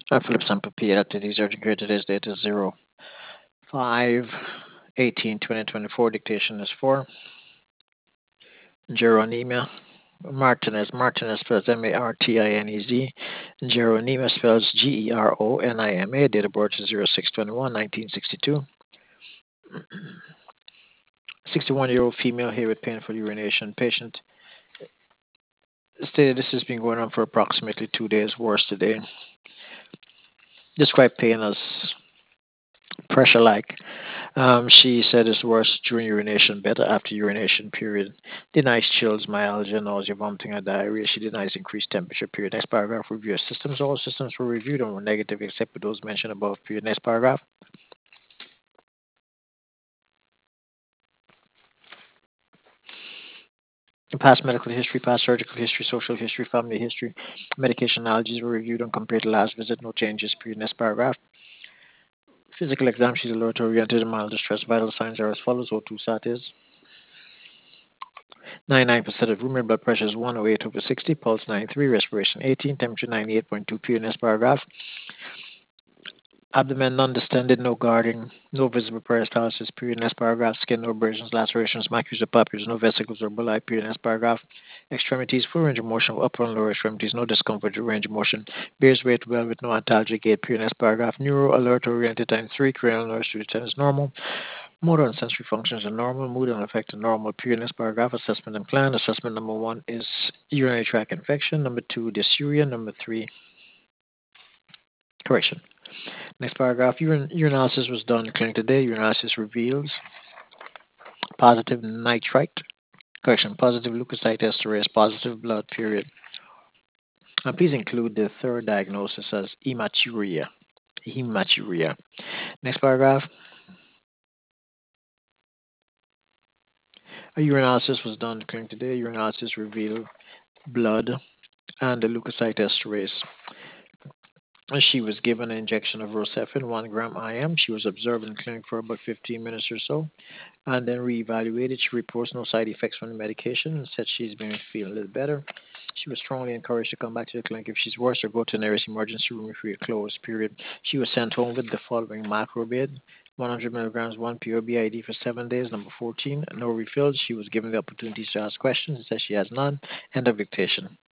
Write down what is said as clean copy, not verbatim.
Philip Sampa after these urgent care today's date is 05/18/2024. Dictation is 4. Geronima Martinez spells Martinez. Geronima spells Geronima. Date of birth is 06/21/1962. 61-year-old female here with painful urination. Patient stated this has been going on for approximately 2 days. Worse today. Described pain as pressure-like. She said it's worse during urination, better after urination period. Denies chills, myalgia, nausea, vomiting, or diarrhea. She denies increased temperature period. Next paragraph, review of systems. All systems were reviewed and were negative except for those mentioned above. Period. Next paragraph. Past medical history, past surgical history, social history, family history, medication allergies were reviewed and compared to last visit. No changes. Period. Next paragraph. Physical exam. She's alert, oriented, and mild distress. Vital signs are as follows. O2 sat is 99% of room, blood pressure is 108/60, pulse 93, respiration 18, temperature 98.2 PNS paragraph. Abdomen non-distended, no guarding, no visible peristalsis, PNS paragraph. Skin, no abrasions, lacerations, macular papules, no vesicles or bulli, PNS paragraph. Extremities, full range of motion of upper and lower extremities, no discomfort, range of motion. Bears weight well with no antalgic gait, PNS paragraph. Neuro, alert, oriented, times 3, cranial nerves to 10 is normal. Motor and sensory functions are normal. Mood and affect are normal. Period. Next paragraph. Assessment and plan. Assessment number 1 is urinary tract infection. Number 2, dysuria. Number 3, correction. Next paragraph. Urinalysis was done in clinic today. Urinalysis reveals positive nitrite. Correction. Positive leukocyte esterase. Positive blood. Period. Please include the third diagnosis as hematuria. Hematuria. Next paragraph. A urinalysis was done in clinic today. Urinalysis revealed blood and the leukocyte esterase. She was given an injection of Rocephin, 1 gram IM. She was observed in clinic for about 15 minutes or so, and then reevaluated. She reports no side effects from the medication and said she's been feeling a little better. She was strongly encouraged to come back to the clinic if she's worse or go to the nearest emergency room if we are closed, period. She was sent home with the following macrobid, 100 milligrams, 1 POB ID for 7 days. Number 14, no refills. She was given the opportunity to ask questions and said she has none. End of dictation.